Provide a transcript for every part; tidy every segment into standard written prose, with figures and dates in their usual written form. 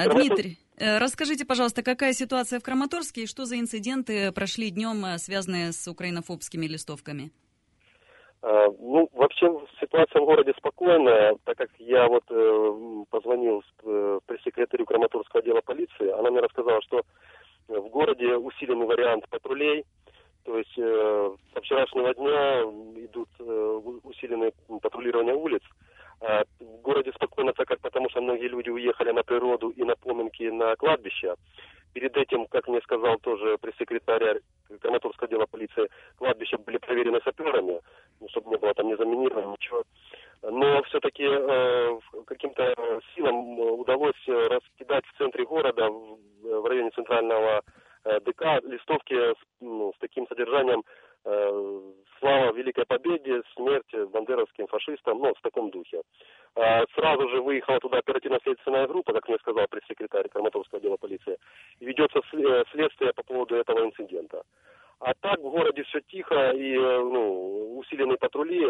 Дмитрий, расскажите, пожалуйста, какая ситуация в Краматорске и что за инциденты прошли днем, связанные с украинофобскими листовками? Вообще ситуация в городе спокойная, так как я позвонил пресс-секретарю Краматорского отдела полиции, она мне рассказала, что в городе усиленный вариант патрулей, то есть со вчерашнего дня идут усиленные патрулирования улиц. В городе спокойно, так как потому что многие люди уехали на природу и на поминки на кладбище. Перед этим, как мне сказал тоже пресс-секретарь Краматорского отдела полиции, кладбища были проверены саперами, чтобы не было там ни заминировано, ничего. Но все-таки каким-то силам удалось раскидать в центре города, в районе центрального ДК, листовки с таким содержанием «Слава Великой Победе, смерть бандеровским фашистам», в таком духе. Сразу же выехала туда оперативно-следственная группа, как мне сказал пресс-секретарь Краматорского отдела полиции, и ведется следствие по поводу этого инцидента. А так в городе все тихо и усиленные патрули.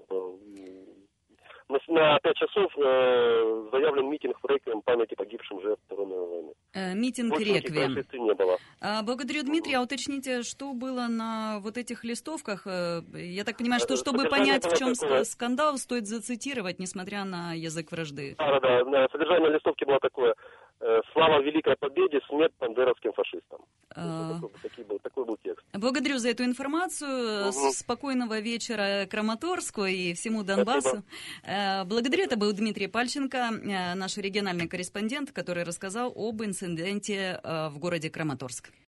На 5 часов заявлен митинг в реквием памяти погибшим жертв Второй мировой войны. Митинг реквием. Не было. Благодарю, Дмитрий. А уточните, что было на вот этих листовках? Я так понимаю, что чтобы понять, в чем скандал, стоит зацитировать, несмотря на язык вражды. Да. Содержание листовки было такое: «Слава Великой Победе, смерть бандеровским фашистам». Такой был текст. Благодарю за эту информацию. Спокойного вечера Краматорску и всему Донбассу. Спасибо. Благодарю. Это был Дмитрий Пальченко, наш региональный корреспондент, который рассказал об инциденте в городе Краматорск.